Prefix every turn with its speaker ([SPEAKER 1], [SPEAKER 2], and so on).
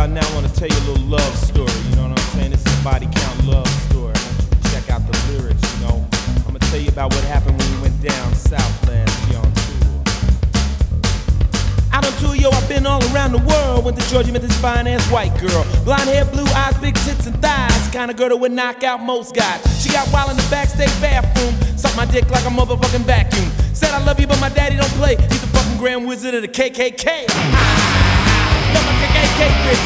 [SPEAKER 1] now I want to tell you a little love story. You know what I'm saying? This is a body count love story. I want you to check out the lyrics, you know. I'm going to tell you about what happened when we went down south last year on tour. Out on tour, yo, I've been all around the world. Went to Georgia, met this fine-ass white girl. Blonde hair, blue eyes, big tits and thighs. Kind of girl that would knock out most guys. She got wild in the backstage bathroom. Sucked my dick like a motherfucking vacuum. Said I love you, but my daddy don't play. He's the fucking grand wizard of the KKK. Love my KKK bitch.